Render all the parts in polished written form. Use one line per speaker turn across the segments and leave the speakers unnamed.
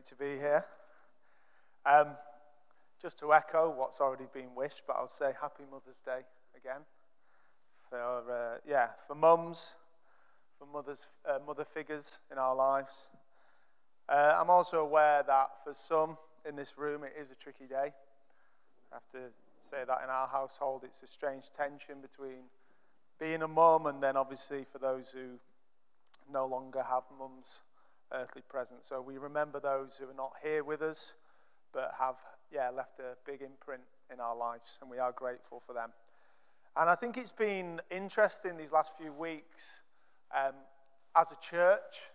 Great to be here. Just to echo what's already been wished, but I'll say Happy Mother's Day again for mums, for mother figures in our lives. I'm also aware that for some in this room it is a tricky day. I have to say that in our household it's a strange tension between being a mum and then obviously for those who no longer have mums earthly present. So we remember those who are not here with us but have left a big imprint in our lives, and we are grateful for them. And I think it's been interesting these last few weeks as a church.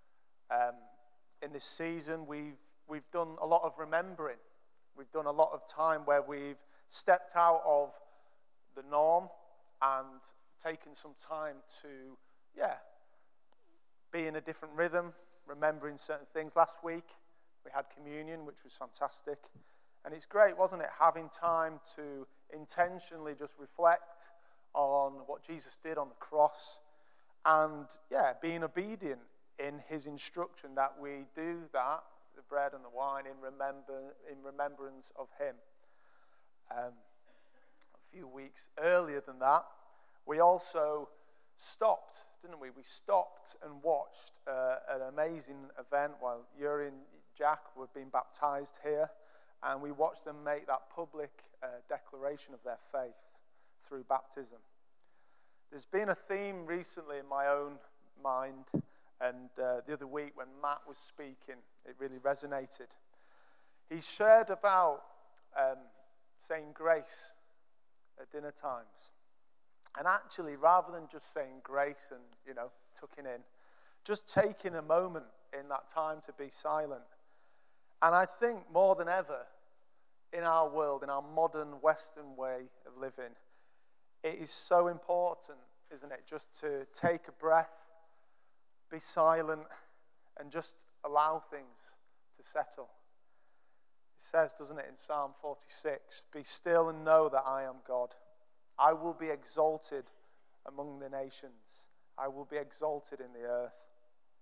In this season we've done a lot of remembering. We've done a lot of time where we've stepped out of the norm and taken some time to be in a different rhythm, remembering certain things. Last week we had communion, which was fantastic. And it's great, wasn't it, having time to intentionally just reflect on what Jesus did on the cross and, being obedient in his instruction that we do that, the bread and the wine, in remembrance of him. A few weeks earlier than that, we also stopped, didn't we? We stopped and watched an amazing event while Yuri and Jack were being baptized here, and we watched them make that public declaration of their faith through baptism. There's been a theme recently in my own mind, and the other week when Matt was speaking, it really resonated. He shared about saying grace at dinner times. And actually, rather than just saying grace and, tucking in, just taking a moment in that time to be silent. And I think more than ever, in our world, in our modern Western way of living, it is so important, isn't it, just to take a breath, be silent, and just allow things to settle. It says, doesn't it, in Psalm 46, "Be still and know that I am God. I will be exalted among the nations. I will be exalted in the earth."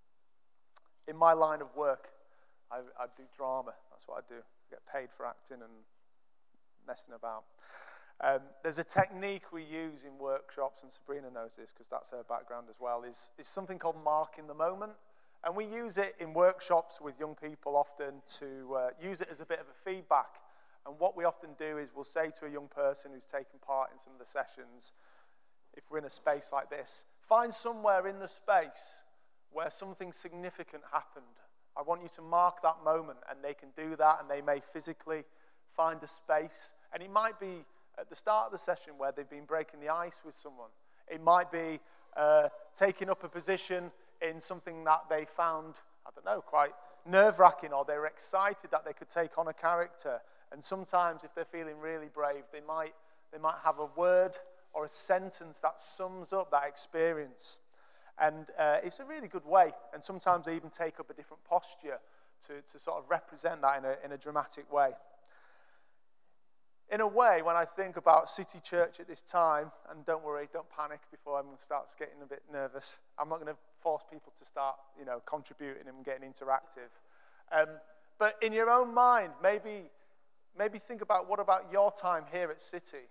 In my line of work, I do drama. That's what I do. I get paid for acting and messing about. There's a technique we use in workshops, and Sabrina knows this because that's her background as well, is something called marking the moment. And we use it in workshops with young people often to use it as a bit of a feedback. And what we often do is we'll say to a young person who's taken part in some of the sessions, if we're in a space like this, find somewhere in the space where something significant happened. I want you to mark that moment, and they can do that, and they may physically find a space. And it might be at the start of the session where they've been breaking the ice with someone. It might be taking up a position in something that they found, quite nerve-wracking, or they were excited that they could take on a character. And sometimes if they're feeling really brave, they might have a word or a sentence that sums up that experience. And it's a really good way. And sometimes they even take up a different posture to sort of represent that in a dramatic way. In a way, when I think about City Church at this time, and don't worry, don't panic before everyone starts getting a bit nervous. I'm not going to force people to start, contributing and getting interactive. But in your own mind, maybe think about what about your time here at City?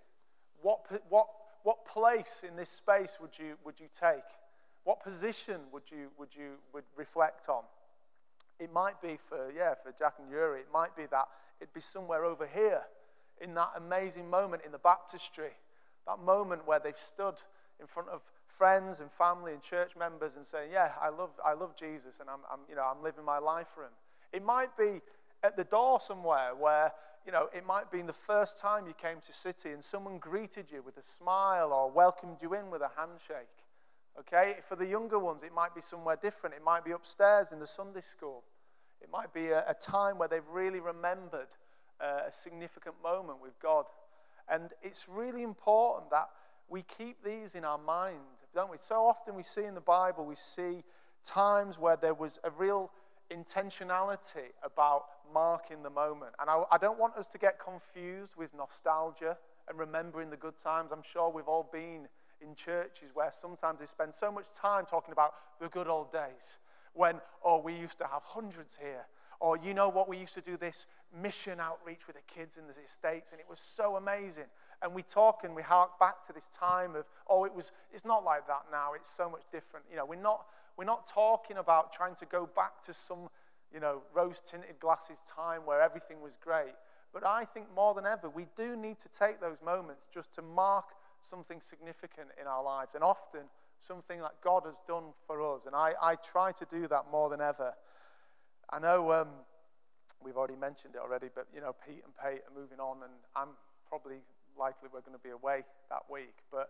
What place in this space would you take? What position would you reflect on? It might be for Jack and Yuri, it might be that it'd be somewhere over here in that amazing moment in the baptistry, that moment where they've stood in front of friends and family and church members and saying, I love Jesus, and I'm living my life for him. It might be at the door somewhere where, it might be the first time you came to City and someone greeted you with a smile or welcomed you in with a handshake. Okay, for the younger ones, it might be somewhere different. It might be upstairs in the Sunday school. It might be a time where they've really remembered a significant moment with God. And it's really important that we keep these in our mind, don't we? So often we see in the Bible, we see times where there was a real intentionality about marking the moment. And I don't want us to get confused with nostalgia and remembering the good times. I'm sure we've all been in churches where sometimes they spend so much time talking about the good old days when, we used to have hundreds here, Or you know what, we used to do this mission outreach with the kids in the estates, and it was so amazing. And we talk and we hark back to this time of, it's not like that now, it's so much different. We're not talking about trying to go back to some, rose-tinted glasses time where everything was great. But I think more than ever, we do need to take those moments just to mark something significant in our lives, and often something that God has done for us. And I try to do that more than ever. I know we've already mentioned it already, but, Pete and Pate are moving on, and I'm probably likely we're going to be away that week. But,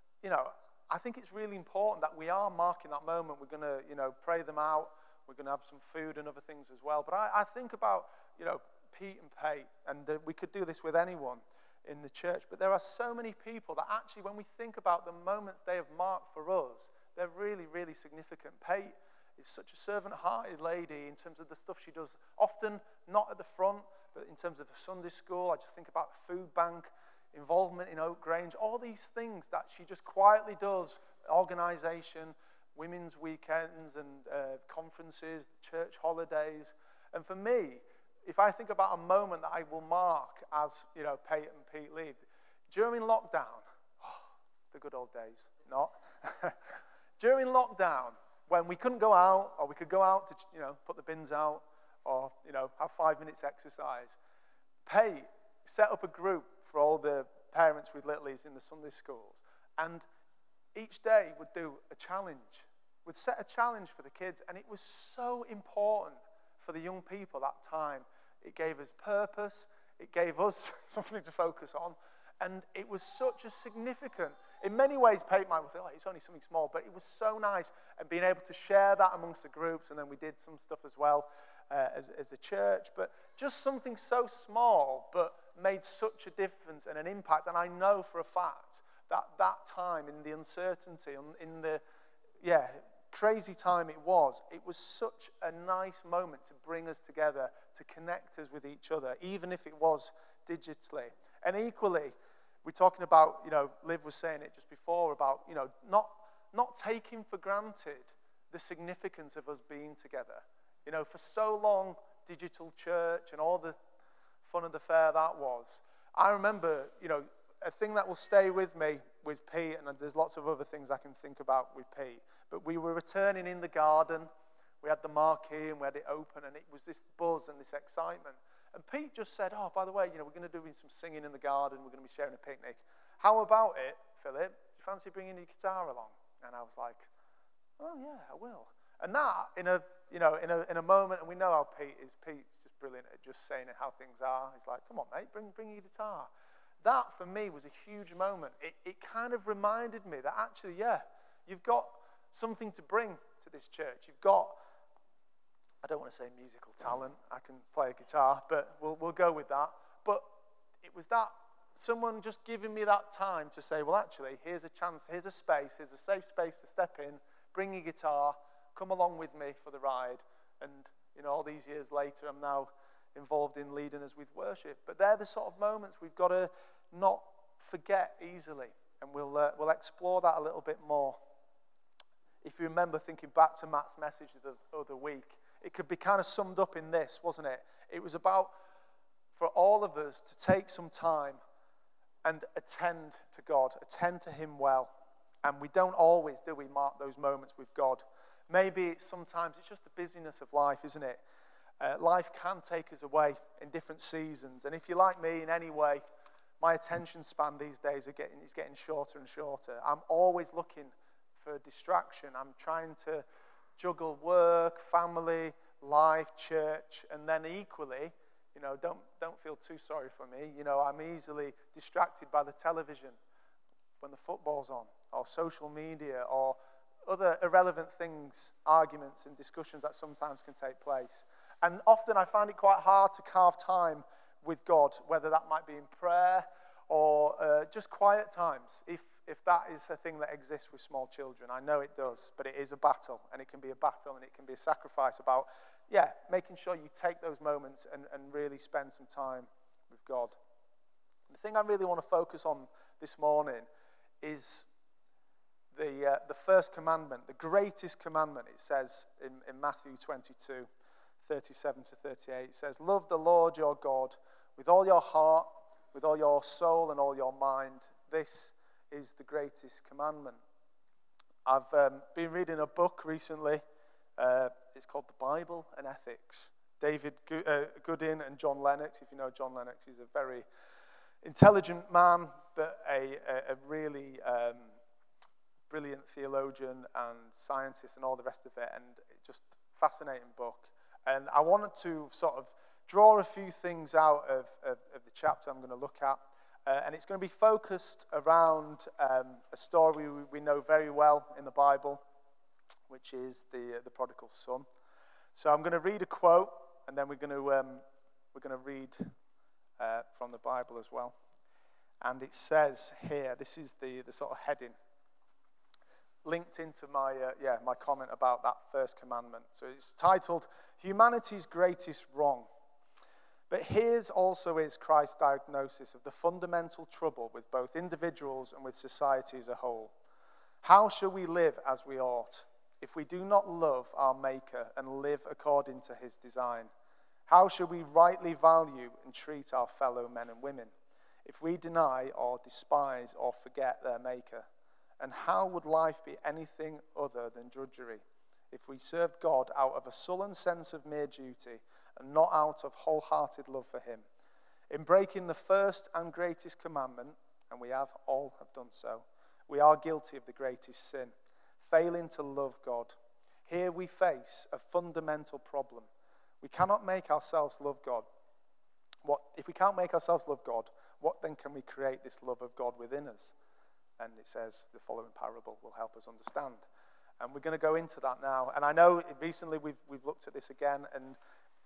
I think it's really important that we are marking that moment. We're going to, pray them out. We're going to have some food and other things as well. But I think about, Pete and Pate, and we could do this with anyone in the church. But there are so many people that actually, when we think about the moments they have marked for us, they're really, really significant. Pate is such a servant-hearted lady in terms of the stuff she does, often not at the front, but in terms of the Sunday school. I just think about the food bank, involvement in Oak Grange, all these things that she just quietly does, organisation, women's weekends and conferences, church holidays. And for me, if I think about a moment that I will mark as, Pate and Pete leave, during lockdown, the good old days, not. During lockdown, when we couldn't go out, or we could go out to, put the bins out, or, have 5 minutes exercise, Pate set up a group for all the parents with littlies in the Sunday schools, and each day would do a challenge, would set a challenge for the kids, and it was so important for the young people that time. It gave us purpose, it gave us something to focus on, and it was such a significant, in many ways, Pate might think, it's only something small, but it was so nice, and being able to share that amongst the groups, and then we did some stuff as well as a church, but just something so small, but made such a difference and an impact. And I know for a fact that time, in the uncertainty, in the crazy time it was such a nice moment to bring us together, to connect us with each other, even if it was digitally. And equally, we're talking about, Liv was saying it just before, about, not taking for granted the significance of us being together. For so long, digital church and all the fun of the fair that was. I remember, a thing that will stay with me with Pete, and there's lots of other things I can think about with Pete, but we were returning in the garden. We had the marquee and we had it open, and it was this buzz and this excitement. And Pete just said, by the way, we're going to do some singing in the garden. We're going to be sharing a picnic. How about it, Philip? Do you fancy bringing your guitar along? And I was like, oh yeah, I will. And that, in a moment, and we know how Pete is. Pete's just brilliant at just saying how things are. He's like, come on, mate, bring your guitar. That, for me, was a huge moment. It kind of reminded me that actually, you've got something to bring to this church. You've got, I don't want to say musical talent. I can play a guitar, but we'll go with that. But it was that someone just giving me that time to say, well, actually, here's a chance, here's a space, here's a safe space to step in, bring your guitar, come along with me for the ride. And, all these years later, I'm now involved in leading us with worship. But they're the sort of moments we've got to not forget easily. And we'll explore that a little bit more. If you remember thinking back to Matt's message the other week, it could be kind of summed up in this, wasn't it? It was about, for all of us, to take some time and attend to God, attend to Him well. And we don't always, do we, mark those moments with God. Maybe sometimes it's just the busyness of life, isn't it? Life can take us away in different seasons. And if you're like me in any way, my attention span these days is getting shorter and shorter. I'm always looking for a distraction. I'm trying to juggle work, family, life, church, and then equally, don't feel too sorry for me. I'm easily distracted by the television when the football's on, or social media, or other irrelevant things, arguments and discussions that sometimes can take place. And often I find it quite hard to carve time with God, whether that might be in prayer or just quiet times, if that is a thing that exists with small children. I know it does, but it is a battle, and it can be a battle, and it can be a sacrifice about, making sure you take those moments and really spend some time with God. The thing I really want to focus on this morning is the first commandment, the greatest commandment. It says in Matthew 22, 37 to 38. It says, "Love the Lord your God with all your heart, with all your soul and all your mind. This is the greatest commandment." I've been reading a book recently. It's called The Bible and Ethics. David Goodin and John Lennox. If you know John Lennox, he's a very intelligent man, but a really brilliant theologian and scientist and all the rest of it, and just fascinating book. And I wanted to sort of draw a few things out of the chapter I'm going to look at, and it's going to be focused around a story we know very well in the Bible, which is the prodigal son. So I'm going to read a quote, and then we're going to read from the Bible as well. And it says here, this is the sort of heading, linked into my comment about that first commandment. So it's titled, "Humanity's Greatest Wrong." But here's also is Christ's diagnosis of the fundamental trouble with both individuals and with society as a whole. How shall we live as we ought if we do not love our Maker and live according to his design? How shall we rightly value and treat our fellow men and women if we deny or despise or forget their Maker? And how would life be anything other than drudgery if we served God out of a sullen sense of mere duty and not out of wholehearted love for him? In breaking the first and greatest commandment, and we all have done so, we are guilty of the greatest sin, failing to love God. Here we face a fundamental problem. We cannot make ourselves love God. If we can't make ourselves love God, what then can we create this love of God within us? And it says the following parable will help us understand. And we're going to go into that now. And I know recently we've looked at this again, and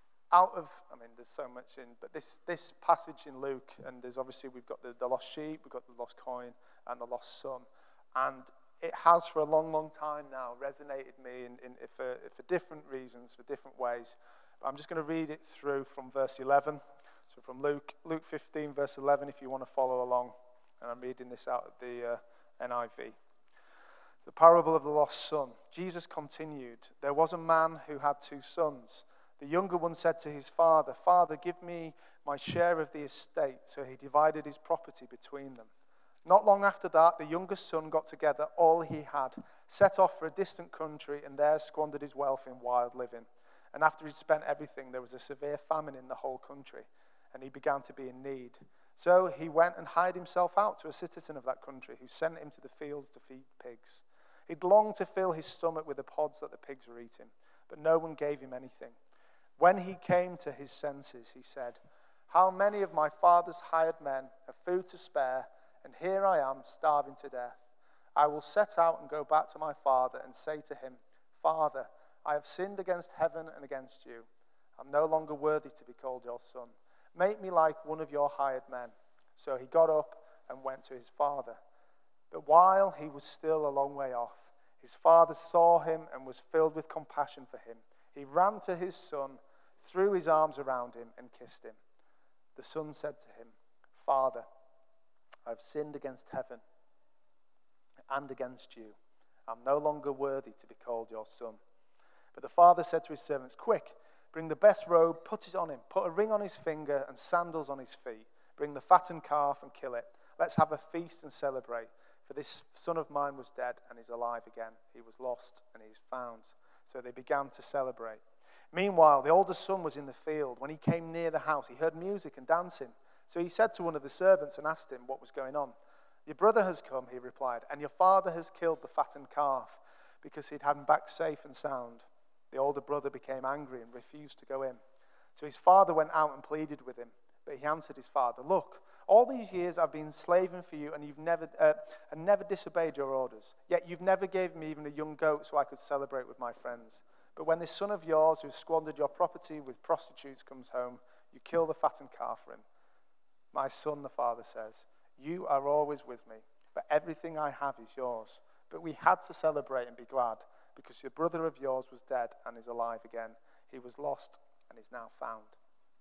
there's so much in, but this passage in Luke, and there's obviously we've got the lost sheep, we've got the lost coin, and the lost son. And it has for a long, long time now resonated me for different reasons, for different ways. But I'm just going to read it through from verse 11. So from Luke 15, verse 11, if you want to follow along. And I'm reading this out of the NIV. The parable of the lost son. Jesus continued, "There was a man who had 2 sons. The younger one said to his father, 'Father, give me my share of the estate.' So he divided his property between them. Not long after that, the youngest son got together all he had, set off for a distant country, and there squandered his wealth in wild living. And after he'd spent everything, there was a severe famine in the whole country, and he began to be in need. So he went and hired himself out to a citizen of that country, who sent him to the fields to feed pigs. He'd longed to fill his stomach with the pods that the pigs were eating, but no one gave him anything. When he came to his senses, he said, 'How many of my father's hired men have food to spare, and here I am starving to death. I will set out and go back to my father and say to him, Father, I have sinned against heaven and against you. I'm no longer worthy to be called your son. Make me like one of your hired men.' So he got up and went to his father. But while he was still a long way off, his father saw him and was filled with compassion for him. He ran to his son, threw his arms around him, and kissed him. The son said to him, 'Father, I've sinned against heaven and against you. I'm no longer worthy to be called your son.' But the father said to his servants, 'Quick, bring the best robe, put it on him, put a ring on his finger and sandals on his feet. Bring the fattened calf and kill it. Let's have a feast and celebrate. For this son of mine was dead and is alive again. He was lost and he is found.' So they began to celebrate. Meanwhile, the older son was in the field. When he came near the house, he heard music and dancing. So he said to one of the servants and asked him what was going on. 'Your brother has come,' he replied, 'and your father has killed the fattened calf because he'd had him back safe and sound.' The older brother became angry and refused to go in. So his father went out and pleaded with him. But he answered his father, 'Look, all these years I've been slaving for you, and you've never disobeyed your orders. Yet you've never given me even a young goat so I could celebrate with my friends. But when this son of yours who squandered your property with prostitutes comes home, you kill the fattened calf for him.' 'My son,' the father says, 'you are always with me, but everything I have is yours. But we had to celebrate and be glad, because your brother of yours was dead and is alive again. He was lost and is now found.'"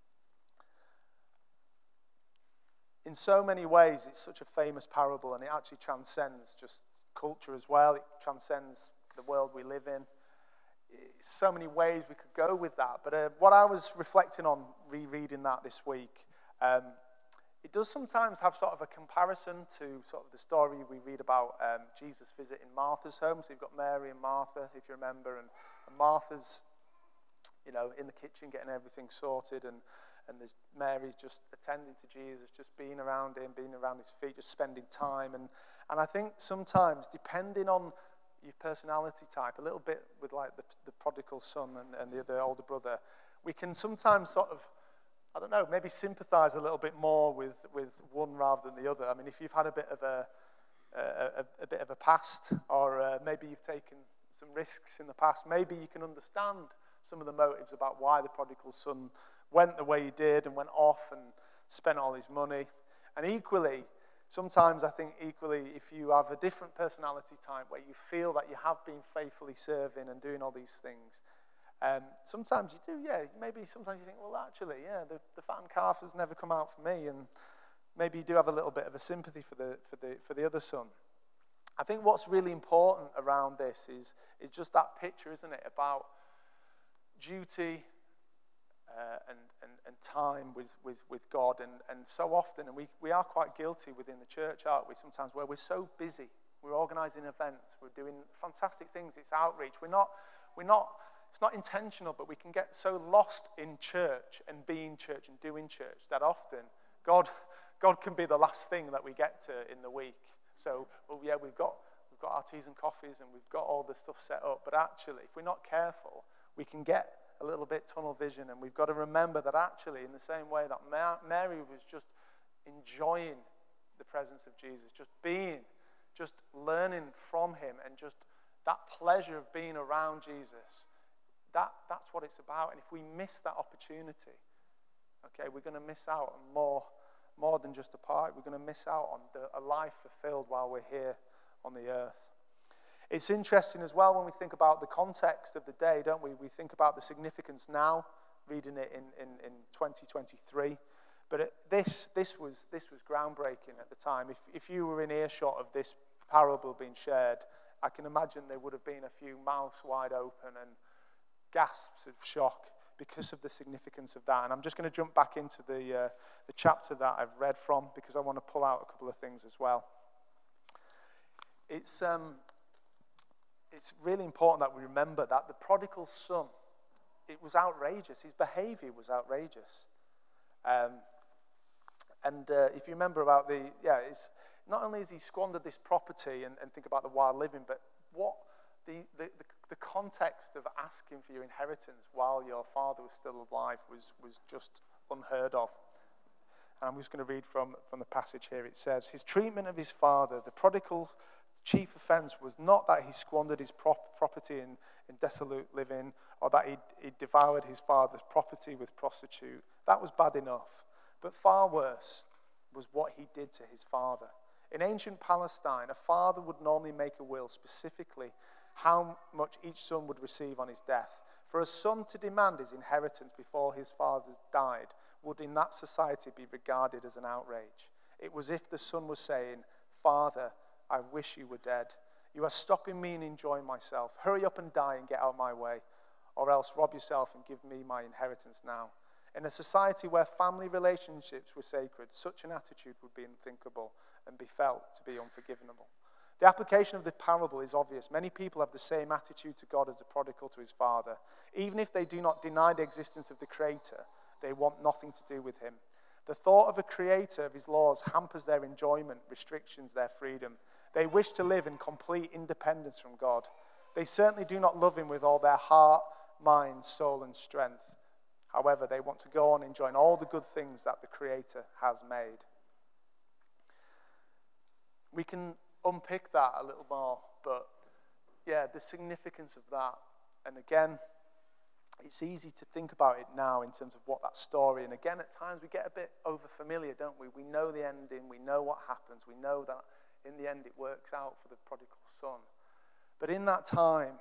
In so many ways, it's such a famous parable, and it actually transcends just culture as well. It transcends the world we live in. so many ways we could go with that. But what I was reflecting on rereading that this week, it does sometimes have sort of a comparison to sort of the story we read about Jesus visiting Martha's home. So you've got Mary and Martha, if you remember, and Martha's, in the kitchen getting everything sorted, and there's Mary's just attending to Jesus, just being around him, being around his feet, just spending time. And I think sometimes, depending on your personality type, a little bit with like the prodigal son and the older brother, we can sometimes sort of, I don't know, maybe sympathize a little bit more with one rather than the other. I mean, if you've had a bit of a past, or maybe you've taken some risks in the past, maybe you can understand some of the motives about why the prodigal son went the way he did and went off and spent all his money. And equally, sometimes I think if you have a different personality type where you feel that you have been faithfully serving and doing all these things, sometimes you do, maybe sometimes you think, well, actually, the fattened calf has never come out for me, and maybe you do have a little bit of a sympathy for the other son. I think what's really important around this is just that picture, isn't it, about duty and time with God, and so often, and we are quite guilty within the church, aren't we, sometimes, where we're so busy, we're organising events, we're doing fantastic things, it's outreach, it's not intentional, but we can get so lost in church and being church and doing church that often God can be the last thing that we get to in the week. So, we've got our teas and coffees and we've got all the stuff set up, but actually, if we're not careful, we can get a little bit tunnel vision, and we've got to remember that actually, in the same way that Mary was just enjoying the presence of Jesus, just learning from him, and just that pleasure of being around Jesus, that's what it's about. And if we miss that opportunity, okay, we're going to miss out on more than just a party. We're going to miss out on a life fulfilled while we're here on the earth. It's interesting as well when we think about the context of the day, don't we? We think about the significance now, reading it in 2023. But this was groundbreaking at the time. If you were in earshot of this parable being shared, I can imagine there would have been a few mouths wide open and gasps of shock because of the significance of that. And I'm just going to jump back into the chapter that I've read from, because I want to pull out a couple of things as well. It's really important that we remember that the prodigal son, it was outrageous. His behavior was outrageous. If you remember about it's not only has he squandered this property and think about the wild living, but what the context of asking for your inheritance while your father was still alive was just unheard of. And I'm just going to read from the passage here. It says, his treatment of his father, the prodigal's chief offense, was not that he squandered his property in dissolute living, or that he devoured his father's property with prostitute. That was bad enough. But far worse was what he did to his father. In ancient Palestine, a father would normally make a will specifically how much each son would receive on his death. For a son to demand his inheritance before his father died would in that society be regarded as an outrage. It was if the son was saying, Father, I wish you were dead. You are stopping me in enjoying myself. Hurry up and die and get out of my way, or else rob yourself and give me my inheritance now. In a society where family relationships were sacred, such an attitude would be unthinkable and be felt to be unforgivable. The application of the parable is obvious. Many people have the same attitude to God as the prodigal to his father. Even if they do not deny the existence of the Creator, they want nothing to do with him. The thought of a creator of his laws hampers their enjoyment, restrictions their freedom. They wish to live in complete independence from God. They certainly do not love him with all their heart, mind, soul, and strength. However, they want to go on enjoying all the good things that the Creator has made. We can unpick that a little more, but the significance of that. And again, it's easy to think about it now in terms of what that story, and again, at times we get a bit over-familiar, don't we? We know the ending, we know what happens, we know that in the end it works out for the prodigal son. But in that time,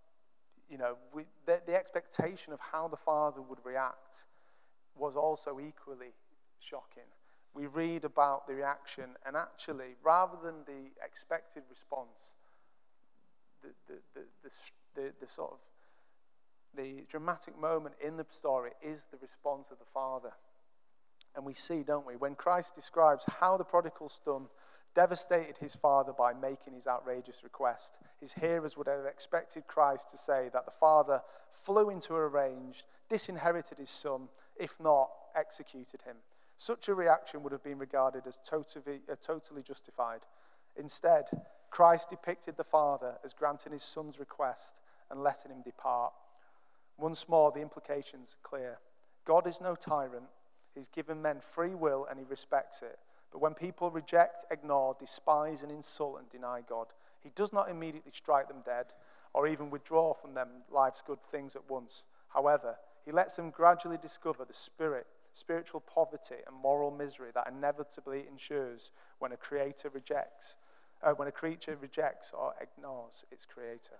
the expectation of how the father would react was also equally shocking. We read about the reaction, and actually, rather than the expected response, the sort of the dramatic moment in the story is the response of the father. And we see, don't we, when Christ describes how the prodigal son devastated his father by making his outrageous request, his hearers would have expected Christ to say that the father flew into a rage, disinherited his son, if not executed him. Such a reaction would have been regarded as totally justified. Instead, Christ depicted the father as granting his son's request and letting him depart. Once more, the implications are clear. God is no tyrant. He's given men free will and he respects it. But when people reject, ignore, despise, and insult and deny God, he does not immediately strike them dead or even withdraw from them life's good things at once. However, he lets them gradually discover the spiritual poverty and moral misery that inevitably ensures when a creature rejects or ignores its creator.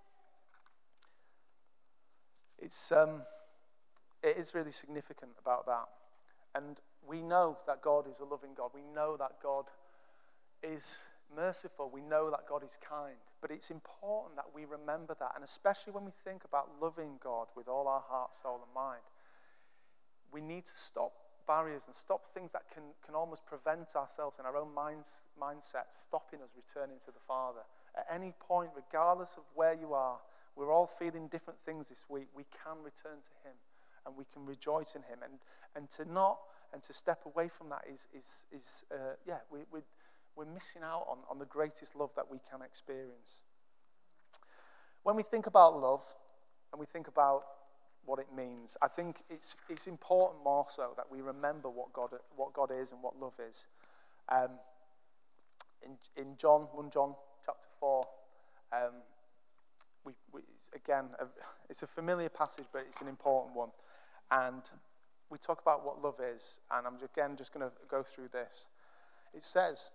It is really significant about that. And we know that God is a loving God. We know that God is merciful. We know that God is kind. But it's important that we remember that. And especially when we think about loving God with all our heart, soul, and mind, we need to stop barriers and stop things that can almost prevent ourselves in our own mindset, stopping us returning to the Father. At any point, regardless of where you are, we're all feeling different things this week. We can return to him and we can rejoice in him. And to step away from that we're missing out on the greatest love that we can experience. When we think about love and we think about what it means, I think it's important more so that we remember what God is and what love is. In 1 John chapter 4, it's a familiar passage, but it's an important one. And we talk about what love is, and I'm again just going to go through this. It says,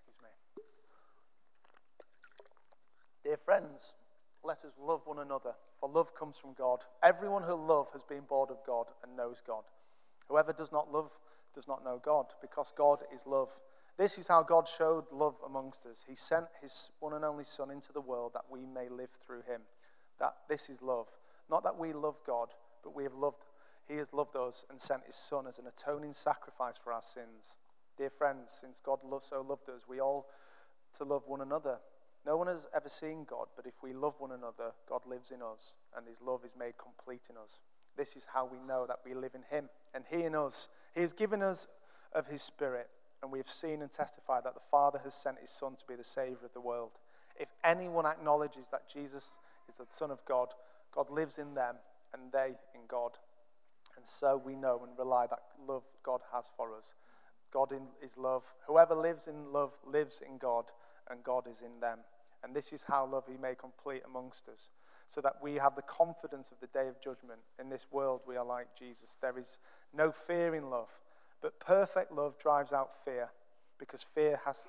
"Dear friends, let us love one another, for love comes from God. Everyone who loves has been born of God and knows God. Whoever does not love does not know God, because God is love. This is how God showed love amongst us. He sent his one and only Son into the world that we may live through him. That this is love. Not that we love God, but he has loved us and sent his Son as an atoning sacrifice for our sins. Dear friends, since God so loved us, we all to love one another. No one has ever seen God, but if we love one another, God lives in us, and his love is made complete in us. This is how we know that we live in him, and he in us. He has given us of his Spirit, and we have seen and testified that the Father has sent his Son to be the Savior of the world. If anyone acknowledges that Jesus is the Son of God, God lives in them, and they in God. And so we know and rely that love God has for us. God is love. Whoever lives in love lives in God, and God is in them. And this is how love he made complete amongst us, so that we have the confidence of the day of judgment. In this world we are like Jesus. There is no fear in love, but perfect love drives out fear, because fear has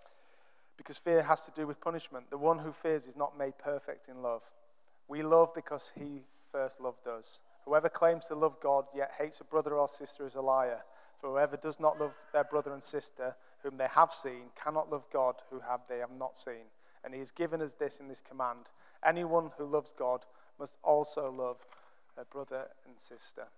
to do with punishment. The one who fears is not made perfect in love. We love because he first loved us. Whoever claims to love God yet hates a brother or sister is a liar. For whoever does not love their brother and sister whom they have seen cannot love God who they have not seen. And he has given us this in this command: anyone who loves God must also love their brother and sister."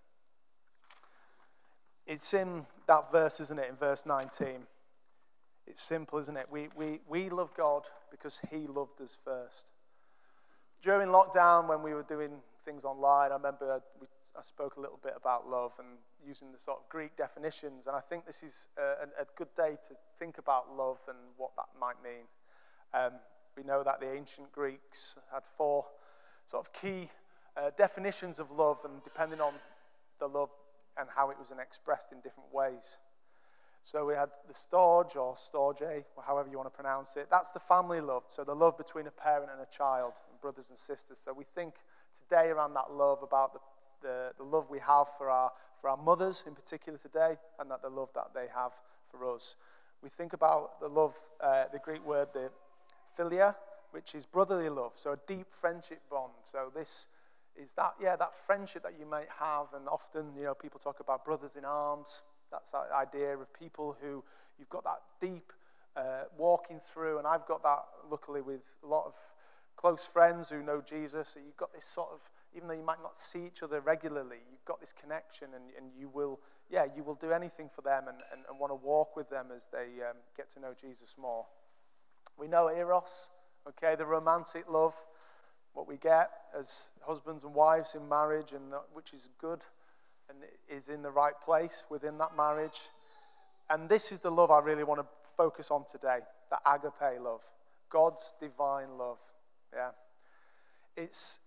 It's in that verse, isn't it, in verse 19. It's simple, isn't it? We love God because he loved us first. During lockdown, when we were doing things online, I remember I spoke a little bit about love and using the sort of Greek definitions, and I think this is a good day to think about love and what that might mean. We know that the ancient Greeks had 4 sort of key definitions of love, and depending on the love and how it was expressed in different ways. So we had the storge, or storge, or however you want to pronounce it. That's the family love, so the love between a parent and a child, and brothers and sisters. So we think today around that love, about the love we have for our mothers in particular today, and that the love that they have for us. We think about the love, the Greek word, the philia, which is brotherly love, so a deep friendship bond. So this is that friendship that you might have, and often, people talk about brothers in arms. That's that idea of people who you've got that deep walking through, and I've got that luckily with a lot of close friends who know Jesus. So you've got this sort of even though you might not see each other regularly, you've got this connection, and you will do anything for them and want to walk with them as they get to know Jesus more. We know eros, okay, the romantic love, what we get as husbands and wives in marriage, and which is good and is in the right place within that marriage. And this is the love I really want to focus on today, the agape love, God's divine love. Yeah, it's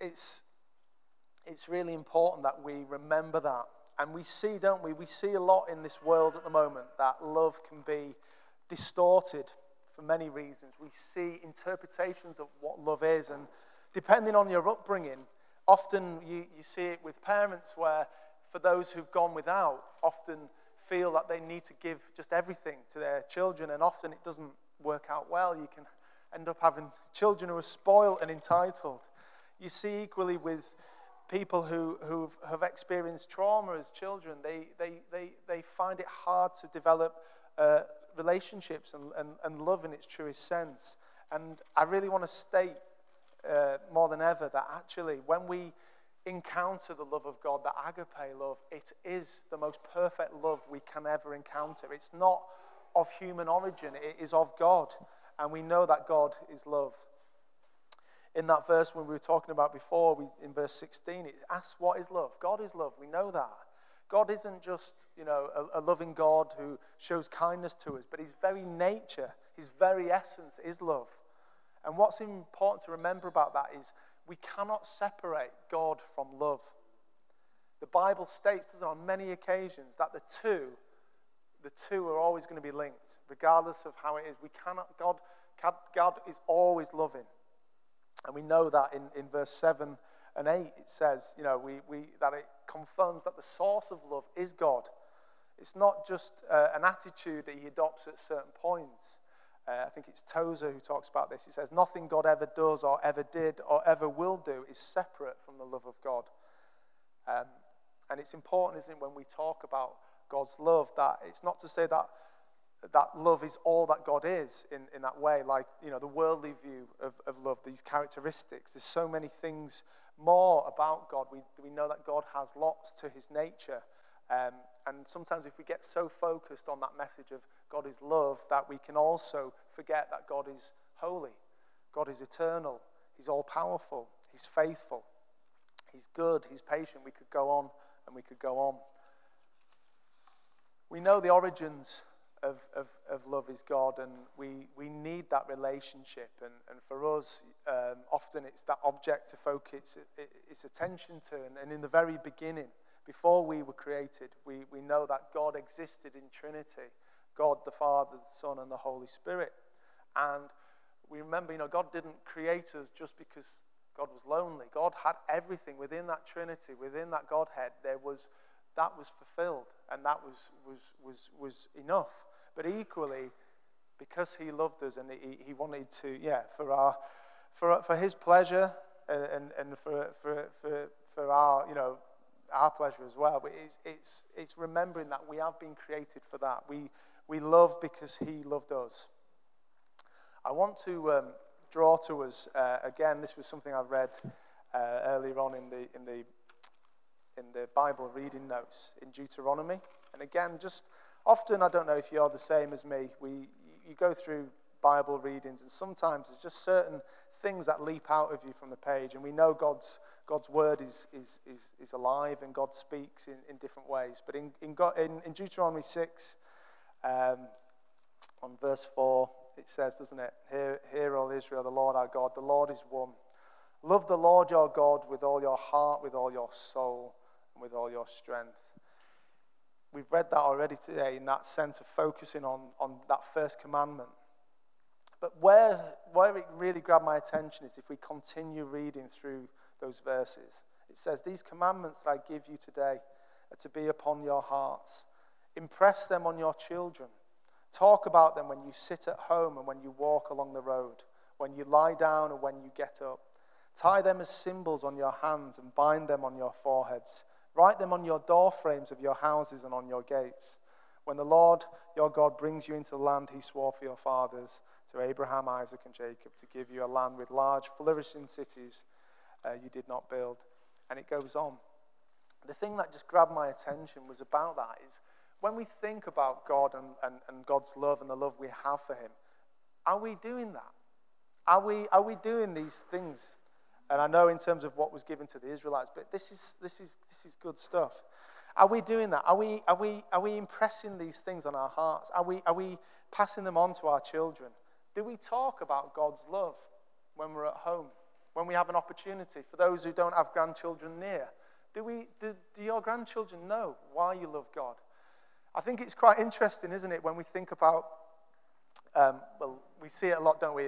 really important that we remember that. And we see, don't we? We see a lot in this world at the moment that love can be distorted for many reasons. We see interpretations of what love is, and depending on your upbringing, often you see it with parents where, for those who've gone without, often feel that they need to give just everything to their children, and often it doesn't work out well. You can end up having children who are spoiled and entitled. You see equally with people who have experienced trauma as children. They find it hard to develop relationships and love in its truest sense. And I really want to state more than ever that actually when we encounter the love of God, the agape love, it is the most perfect love we can ever encounter. It's not of human origin, it is of God. And we know that God is love. In that verse when we were talking about before, in verse 16, it asks, what is love? God is love. We know that. God isn't just, a loving God who shows kindness to us, but his very nature, his very essence is love. And what's important to remember about that is we cannot separate God from love. The Bible states, doesn't it, on many occasions that the two are always going to be linked, regardless of how it is. God is always loving. And we know that in verse 7 and 8, it says, that it confirms that the source of love is God. It's not just an attitude that he adopts at certain points. I think it's Tozer who talks about this. He says, nothing God ever does or ever did or ever will do is separate from the love of God. And it's important, isn't it, when we talk about God's love, that it's not to say that love is all that God is in that way, like, the worldly view of love, these characteristics. There's so many things more about God. We know that God has lots to his nature. And sometimes if we get so focused on that message of God is love, that we can also forget that God is holy. God is eternal. He's all-powerful. He's faithful. He's good. He's patient. We could go on and we could go on. We know the origins of love is God, and we need that relationship. And for us, often it's that object to focus its attention to. And in the very beginning, before we were created, we know that God existed in Trinity, God the Father, the Son, and the Holy Spirit. And we remember, God didn't create us just because God was lonely. God had everything within that Trinity, within that Godhead. That was fulfilled, and that was enough. But equally, because he loved us and he wanted to, for his pleasure and for our, our pleasure as well. But it's remembering that we have been created for that. We love because he loved us. I want to draw to us again. This was something I read earlier on in the Bible reading notes in Deuteronomy. And again, just often, I don't know if you're the same as me. You go through Bible readings, and sometimes there's just certain things that leap out of you from the page, and we know God's word is alive, and God speaks in different ways. But in Deuteronomy 6, on verse 4, it says, doesn't it? Hear, O Israel, the Lord our God, the Lord is one. Love the Lord your God with all your heart, with all your soul, and with all your strength. We've read that already today in that sense of focusing on that first commandment. But where it really grabbed my attention is if we continue reading through those verses. It says, these commandments that I give you today are to be upon your hearts. Impress them on your children. Talk about them when you sit at home and when you walk along the road, when you lie down and when you get up. Tie them as symbols on your hands and bind them on your foreheads. Write them on your door frames of your houses and on your gates. When the Lord your God brings you into the land he swore for your fathers, to Abraham, Isaac, and Jacob, to give you a land with large, flourishing cities you did not build. And it goes on. The thing that just grabbed my attention was about that is when we think about God and God's love and the love we have for him, are we doing that? Are we doing these things? And I know in terms of what was given to the Israelites, but this is good stuff. Are we doing that? Are we impressing these things on our hearts? Are we passing them on to our children? Do we talk about God's love when we're at home? When we have an opportunity? For those who don't have grandchildren near, do your grandchildren know why you love God? I think it's quite interesting, isn't it, when we think about, we see it a lot, don't we,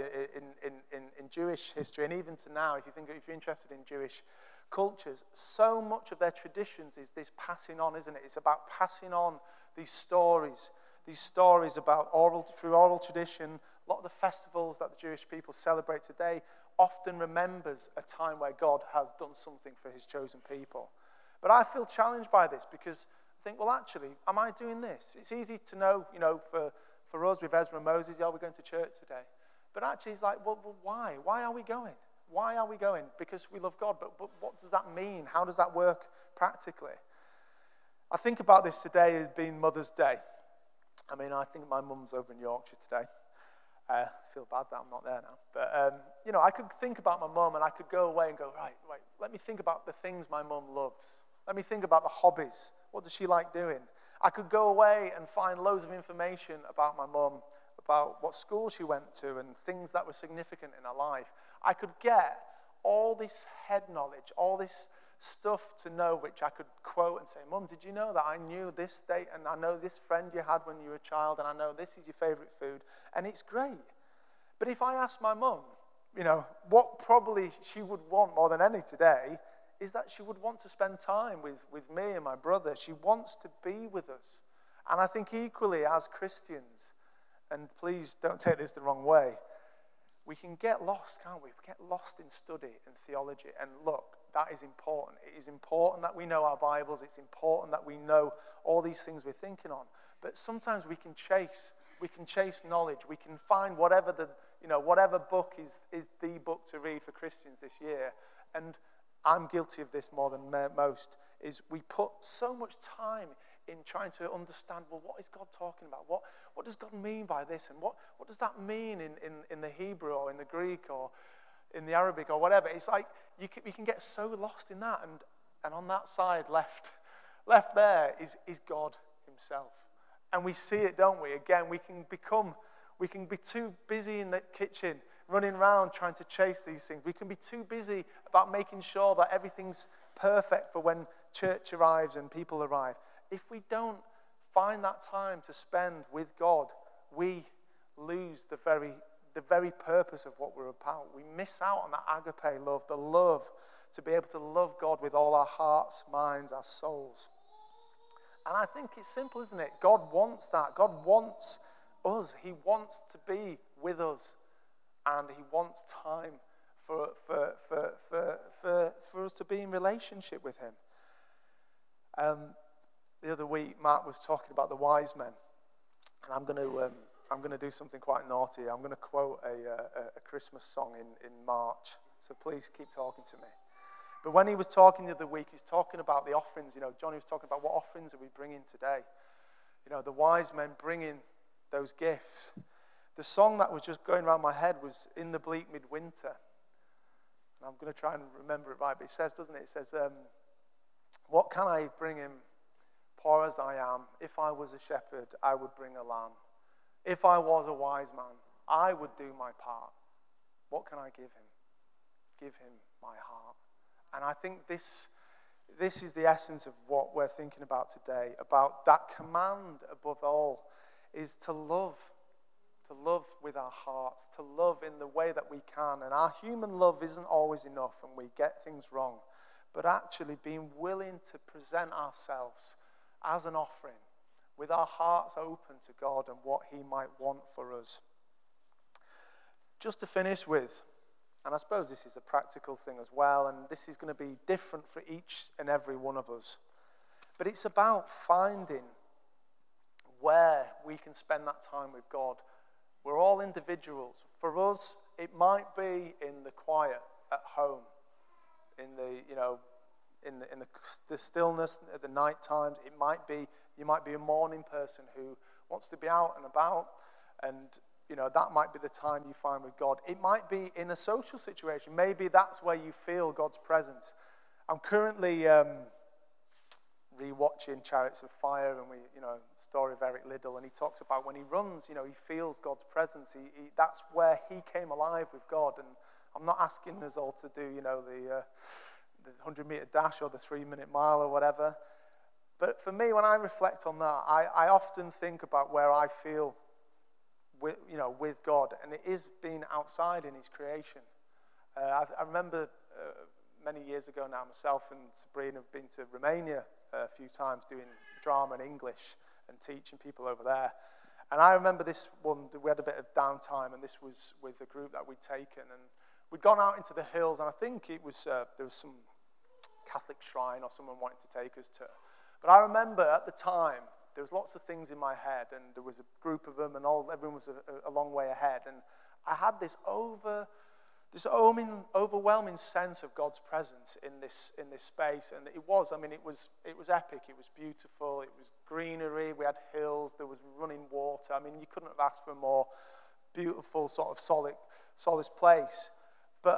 in Jewish history, and even to now, if you're interested in Jewish cultures, so much of their traditions is this passing on, isn't it? It's about passing on these stories about through oral tradition. A lot of the festivals that the Jewish people celebrate today often remembers a time where God has done something for his chosen people. But I feel challenged by this because I think, well, actually, am I doing this? It's easy to know, for us with Ezra and Moses, we're going to church today. But actually, it's like, well, why? Why are we going? Why are we going? Because we love God. But what does that mean? How does that work practically? I think about this today as being Mother's Day. I mean, I think my mum's over in Yorkshire today. I feel bad that I'm not there now. But, I could think about my mum and I could go away and go, right, let me think about the things my mum loves. Let me think about the hobbies. What does she like doing? I could go away and find loads of information about my mum, about what school she went to and things that were significant in her life. I could get all this head knowledge, all this stuff to know which I could quote and say, Mum, did you know that I knew this date and I know this friend you had when you were a child and I know this is your favourite food, and it's great. But if I asked my mum, what probably she would want more than any today is that she would want to spend time with me and my brother. She wants to be with us. And I think equally as Christians, and please don't take this the wrong way, we can get lost, can't we? We get lost in study and theology. And look, that is important. It is important that we know our Bibles. It's important that we know all these things we're thinking on. But sometimes we can chase knowledge. We can find whatever book is the book to read for Christians this year. And I'm guilty of this more than most, is we put so much time in trying to understand, well, what is God talking about? What does God mean by this? And what does that mean in the Hebrew or in the Greek or in the Arabic or whatever? It's like we can get so lost in that. And on that side, left there is God himself. And we see it, don't we? Again, we can be too busy in the kitchen running around trying to chase these things. We can be too busy about making sure that everything's perfect for when church arrives and people arrive. If we don't find that time to spend with God, we lose the very purpose of what we're about. We miss out on that agape love, the love to be able to love God with all our hearts, minds, our souls. And I think it's simple, isn't it? God wants that. God wants us. He wants to be with us. And he wants time for us to be in relationship with him. The other week, Matt was talking about the wise men, and I'm going to do something quite naughty. I'm going to quote a Christmas song in March. So please keep talking to me. But when he was talking the other week, he was talking about the offerings. Johnny was talking about what offerings are we bringing today. The wise men bringing those gifts. The song that was just going around my head was In the Bleak Midwinter. And I'm going to try and remember it right, but it says, doesn't it? It says, what can I bring him, poor as I am? If I was a shepherd, I would bring a lamb. If I was a wise man, I would do my part. What can I give him? Give him my heart. And I think this is the essence of what we're thinking about today, about that command above all, is to love with our hearts, to love in the way that we can. And our human love isn't always enough and we get things wrong. But actually being willing to present ourselves as an offering with our hearts open to God and what he might want for us. Just to finish with, and I suppose this is a practical thing as well, and this is going to be different for each and every one of us. But it's about finding where we can spend that time with God. We're all individuals. For us, it might be in the quiet at home, in the stillness at the night times. You might be a morning person who wants to be out and about, and that might be the time you find with God. It might be in a social situation. Maybe that's where you feel God's presence. I'm currently rewatching Chariots of Fire, and the story of Eric Liddell, and he talks about when he runs, he feels God's presence. That's where he came alive with God. And I'm not asking us all to do, the 100-meter dash or the 3-minute mile or whatever. But for me, when I reflect on that, I often think about where I feel with God, and it is being outside in his creation. I remember many years ago now, myself and Sabrina have been to Romania a few times doing drama and English and teaching people over there. And I remember this one, we had a bit of downtime, and this was with a group that we'd taken, and we'd gone out into the hills, and I think it was there was some Catholic shrine or someone wanted to take us to. But I remember at the time, there was lots of things in my head, and there was a group of them, and everyone was a long way ahead. And I had this overwhelming sense of God's presence in this space, and it was epic. It was beautiful. It was greenery. We had hills. There was running water. You couldn't have asked for a more beautiful sort of solid place. But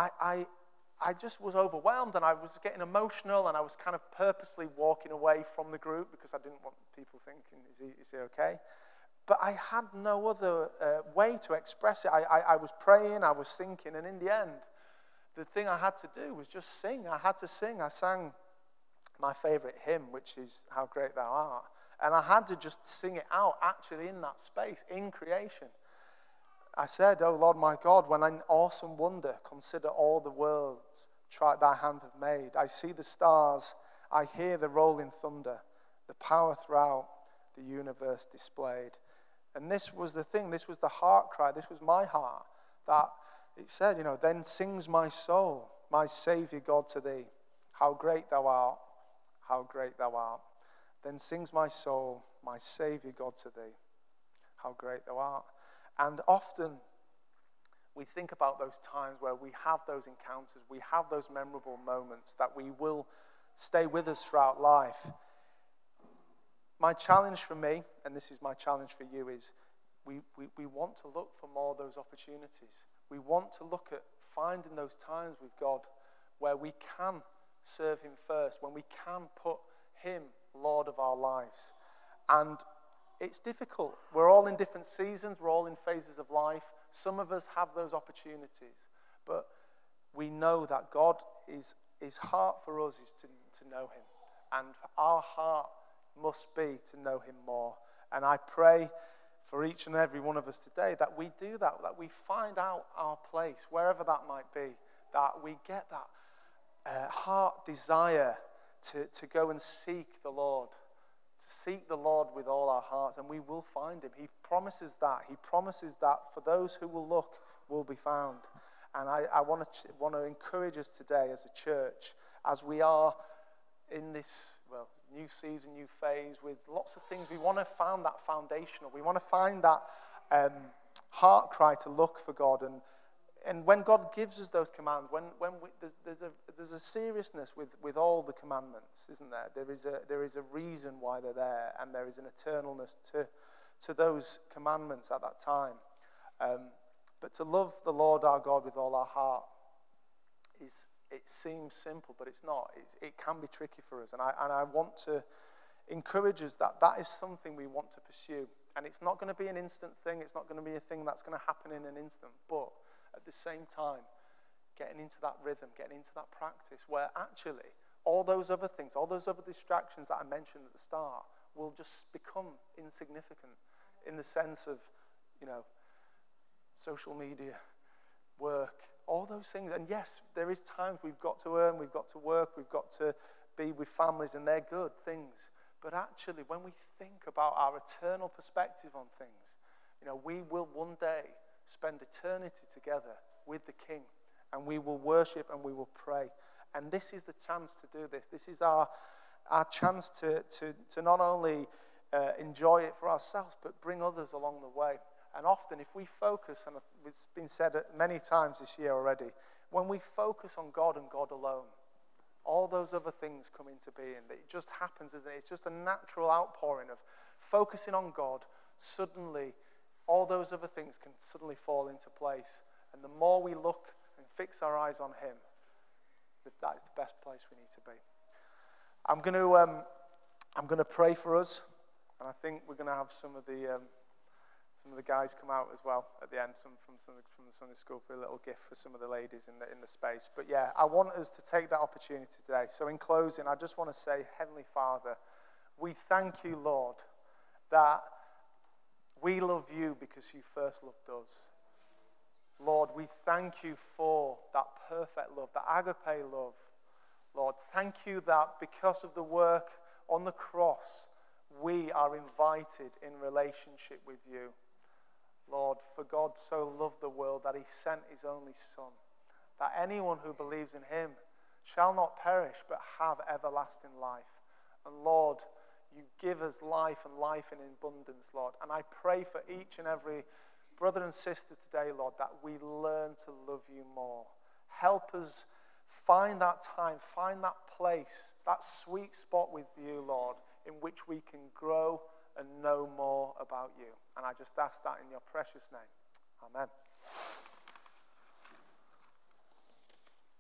I just was overwhelmed, and I was getting emotional, and I was kind of purposely walking away from the group because I didn't want people thinking, is he okay? But I had no other way to express it. I was praying, I was thinking, and in the end, the thing I had to do was just sing. I had to sing. I sang my favorite hymn, which is How Great Thou Art. And I had to just sing it out, actually, in that space, in creation. I said, "Oh Lord my God, when in awesome wonder consider all the worlds thy hand have made. I see the stars, I hear the rolling thunder, the power throughout the universe displayed." And this was the thing, this was the heart cry, this was my heart, that it said, then sings my soul, my Saviour God to thee, how great thou art, how great thou art. Then sings my soul, my Saviour God to thee, how great thou art. And often we think about those times where we have those encounters, we have those memorable moments that we will stay with us throughout life. My challenge for me, and this is my challenge for you, is we want to look for more of those opportunities. We want to look at finding those times with God where we can serve him first, when we can put him Lord of our lives. And it's difficult. We're all in different seasons. We're all in phases of life. Some of us have those opportunities. But we know that his heart for us is to know him. And our heart must be to know him more. And I pray for each and every one of us today that we do that we find out our place, wherever that might be, that we get that heart desire to go and seek the Lord. To seek the Lord with all our hearts, and we will find him. He promises that. He promises that for those who will look, will be found. And I want to encourage us today as a church, as we are in this, new season, new phase, with lots of things. We want to find that foundational. We want to find that heart cry to look for God. And when God gives us those commands, there's a seriousness with all the commandments, isn't there? There is a reason why they're there, and there is an eternalness to those commandments at that time. But to love the Lord our God with all our heart it seems simple, but it's not. It can be tricky for us, and I want to encourage us that is something we want to pursue. And it's not going to be an instant thing. It's not going to be a thing that's going to happen in an instant, but at the same time, getting into that rhythm, getting into that practice where actually all those other things, all those other distractions that I mentioned at the start will just become insignificant in the sense of, social media, work, all those things. And yes, there is times we've got to earn, we've got to work, we've got to be with families, and they're good things. But actually, when we think about our eternal perspective on things, we will one day spend eternity together with the King, and we will worship and we will pray. And this is the chance to do this. This is our chance to not only enjoy it for ourselves, but bring others along the way. And often if we focus, and it's been said many times this year already, when we focus on God and God alone, all those other things come into being. It just happens, isn't it? It's just a natural outpouring of focusing on God. Suddenly, all those other things can suddenly fall into place. And the more we look and fix our eyes on him, that is the best place we need to be. I'm going to pray for us, and I think we're going to have some of the guys come out as well at the end, from the Sunday school, for a little gift for some of the ladies in the space. But yeah, I want us to take that opportunity today. So in closing, I just want to say, Heavenly Father, we thank you, Lord, that we love you because you first loved us. Lord, we thank you for that perfect love, that agape love. Lord, thank you that because of the work on the cross, we are invited in relationship with you. Lord, for God so loved the world that he sent his only Son, that anyone who believes in him shall not perish but have everlasting life. And Lord, you give us life and life in abundance, Lord. And I pray for each and every brother and sister today, Lord, that we learn to love you more. Help us find that time, find that place, that sweet spot with you, Lord, in which we can grow and know more about you. And I just ask that in your precious name. Amen.